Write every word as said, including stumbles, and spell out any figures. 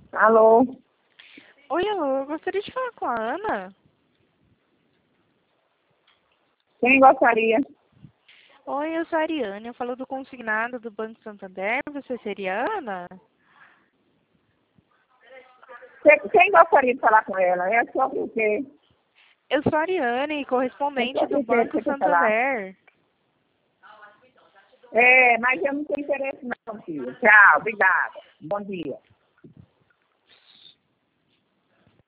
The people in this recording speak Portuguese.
Alô? Oi, alô, eu gostaria de falar com a Ana. Quem gostaria? Oi, eu sou a Ariane, eu falo do consignado do Banco Santander. Você seria a Ana? Quem quem gostaria de falar com ela? É sobre o quê? Eu sou a Ariane, É correspondente sobre do o quê que Banco você quer falar? Santander. É, mas eu não tenho interesse não, filho. Tchau, obrigada. Bom dia.